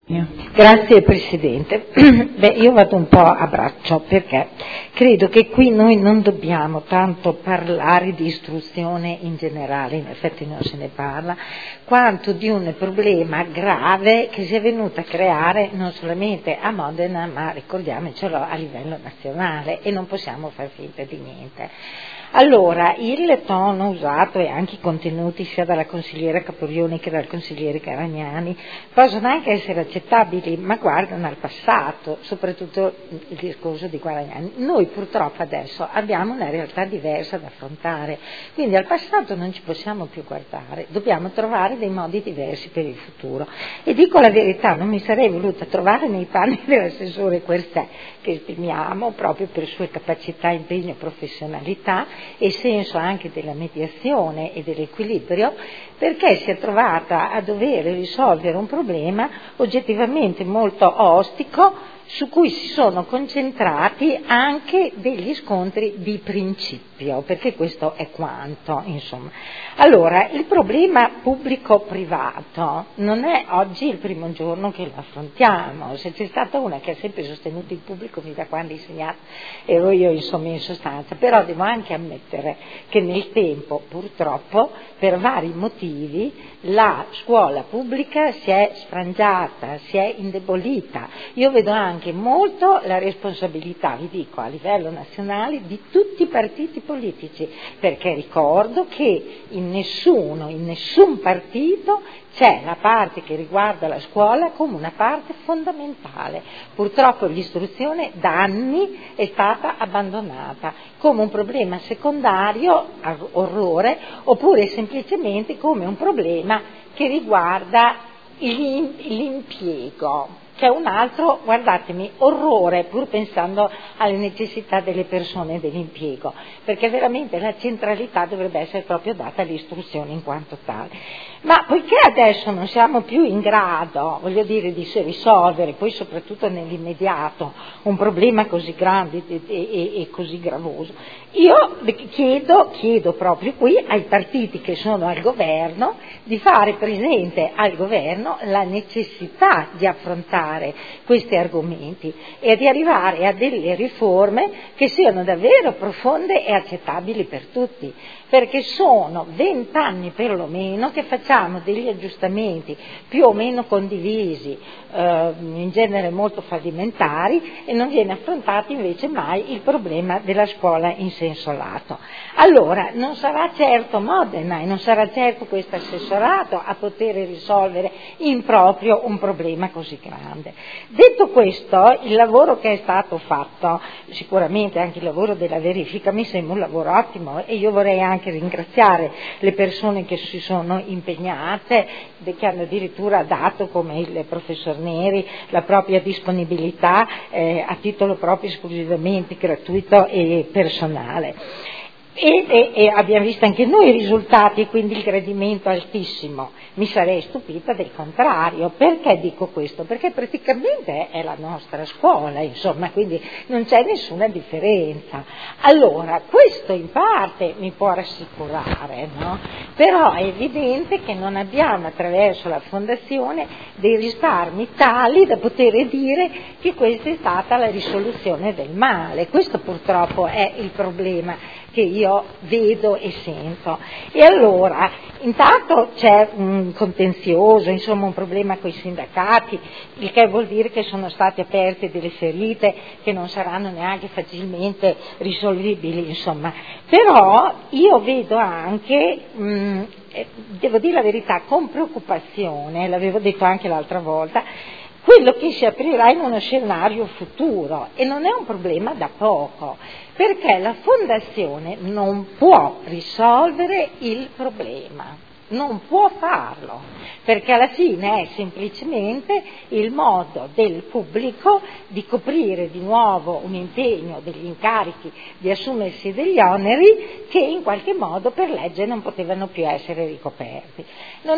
Grazie Presidente. Io vado un po' a braccio perché credo che qui noi non dobbiamo tanto parlare di istruzione in generale, in effetti non se ne parla, quanto di un problema grave che si è venuto a creare non solamente a Modena, ma ricordiamocelo a livello nazionale, e non possiamo far finta di niente. Allora, il tono usato e anche i contenuti sia dalla consigliera Caporioni che dal consigliere Caragnani possono anche essere accettabili, ma guardano al passato, soprattutto il discorso di Caragnani. Noi purtroppo adesso abbiamo una realtà diversa da affrontare, quindi al passato non ci possiamo più guardare, dobbiamo trovare dei modi diversi per il futuro. E dico la verità, non mi sarei voluta trovare nei panni dell'assessore Querstè, che stimiamo proprio per sue capacità, impegno, professionalità e senso anche della mediazione e dell'equilibrio, perché si è trovata a dover risolvere un problema oggettivamente molto ostico, su cui si sono concentrati anche degli scontri di principio, perché questo è quanto, insomma. Allora, il problema pubblico-privato non è oggi il primo giorno che lo affrontiamo. Se c'è stata una che ha sempre sostenuto il pubblico fin da quando ho insegnato, ero io insomma in sostanza, però devo anche ammettere che nel tempo, purtroppo, per vari motivi, la scuola pubblica si è sfrangiata, si è indebolita. Io vedo anche molto la responsabilità, vi dico, a livello nazionale di tutti i partiti politici, perché ricordo che in nessun partito c'è la parte che riguarda la scuola come una parte fondamentale. Purtroppo l'istruzione da anni è stata abbandonata come un problema secondario, orrore, oppure semplicemente come un problema che riguarda l'impiego, che è un altro, guardatemi, orrore, pur pensando alle necessità delle persone dell'impiego, perché veramente la centralità dovrebbe essere proprio data all'istruzione in quanto tale. Ma poiché adesso non siamo più in grado, voglio dire, di risolvere, poi soprattutto nell'immediato, un problema così grande e così gravoso, io chiedo proprio qui ai partiti che sono al governo di fare presente al governo la necessità di affrontare questi argomenti e di arrivare a delle riforme che siano davvero profonde e accettabili per tutti, perché sono 20 anni perlomeno che facciamo degli aggiustamenti più o meno condivisi, in genere molto fallimentari, e non viene affrontato invece mai il problema della scuola in senso lato. Allora, non sarà certo Modena e non sarà certo questo assessorato a poter risolvere in proprio un problema così grande. Detto questo, il lavoro che è stato fatto, sicuramente anche il lavoro della verifica, mi sembra un lavoro ottimo, e io vorrei anche ringraziare le persone che si sono impegnate, che hanno addirittura dato, come il professor Neri, la propria disponibilità a titolo proprio esclusivamente gratuito e personale. E abbiamo visto anche noi i risultati e quindi il gradimento altissimo. Mi sarei stupita del contrario. Perché dico questo? Perché praticamente è la nostra scuola, insomma, quindi non c'è nessuna differenza. Allora, questo in parte mi può rassicurare, no? Però è evidente che non abbiamo attraverso la fondazione dei risparmi tali da poter dire che questa è stata la risoluzione del male. Questo purtroppo è il problema che io vedo e sento. E allora, intanto c'è un contenzioso, insomma un problema con i sindacati, il che vuol dire che sono state aperte delle ferite che non saranno neanche facilmente risolvibili, insomma. Però io vedo anche, devo dire la verità, con preoccupazione, l'avevo detto anche l'altra volta, quello che si aprirà in uno scenario futuro, e non è un problema da poco, perché la fondazione non può risolvere il problema, non può farlo, perché alla fine è semplicemente il modo del pubblico di coprire di nuovo un impegno, degli incarichi, di assumersi degli oneri che in qualche modo per legge non potevano più essere ricoperti. Non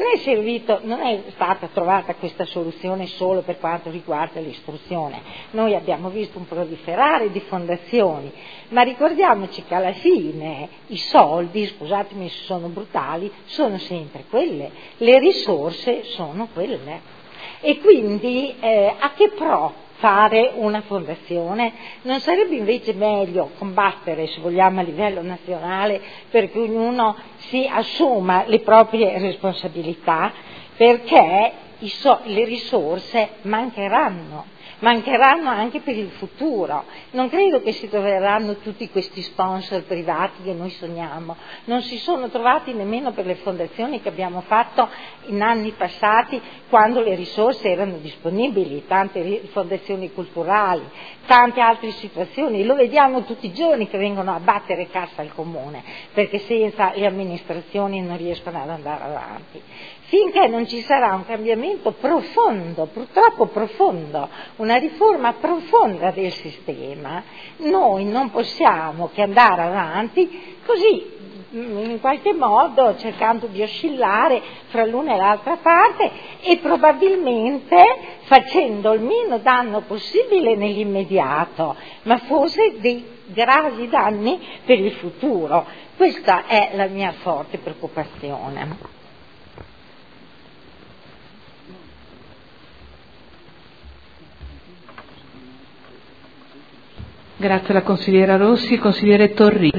è stata trovata questa soluzione solo per quanto riguarda l'istruzione. Noi abbiamo visto un proliferare di fondazioni, ma ricordiamoci che alla fine i soldi, scusatemi se sono brutali, sono sempre quelle, le risorse sono quelle. E quindi a che pro fare una fondazione? Non sarebbe invece meglio combattere, se vogliamo, a livello nazionale perché ognuno si assuma le proprie responsabilità, perché le risorse mancheranno anche per il futuro. Non credo che si troveranno tutti questi sponsor privati che noi sogniamo, non si sono trovati nemmeno per le fondazioni che abbiamo fatto in anni passati, quando le risorse erano disponibili, tante fondazioni culturali, tante altre situazioni. Lo vediamo tutti i giorni che vengono a battere cassa al comune, perché senza le amministrazioni non riescono ad andare avanti. Finché non ci sarà un cambiamento profondo, purtroppo profondo, una riforma profonda del sistema, noi non possiamo che andare avanti così, in qualche modo cercando di oscillare fra l'una e l'altra parte e probabilmente facendo il meno danno possibile nell'immediato, ma forse dei gravi danni per il futuro. Questa è la mia forte preoccupazione. Grazie alla consigliera Rossi. Consigliere Torri.